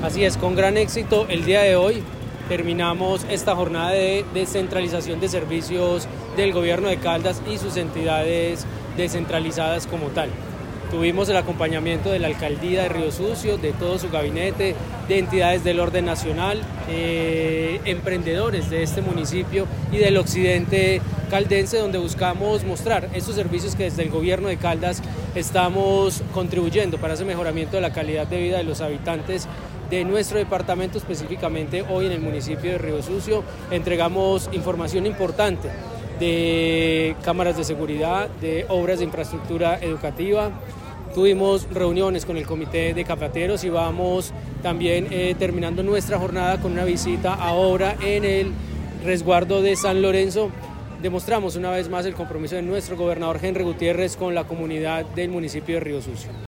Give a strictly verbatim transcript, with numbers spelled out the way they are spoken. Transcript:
Así es, con gran éxito el día de hoy terminamos esta jornada de descentralización de servicios del gobierno de Caldas y sus entidades descentralizadas como tal. Tuvimos el acompañamiento de la alcaldía de Río Sucio, de todo su gabinete, de entidades del orden nacional, eh, emprendedores de este municipio y del occidente caldense, donde buscamos mostrar estos servicios que desde el gobierno de Caldas estamos contribuyendo para ese mejoramiento de la calidad de vida de los habitantes de nuestro departamento, específicamente hoy en el municipio de Río Sucio. Entregamos información importante de cámaras de seguridad, de obras de infraestructura educativa. Tuvimos reuniones con el comité de cafeteros y vamos también eh, terminando nuestra jornada con una visita ahora en el resguardo de San Lorenzo. Demostramos una vez más el compromiso de nuestro gobernador Henry Gutiérrez con la comunidad del municipio de Río Sucio.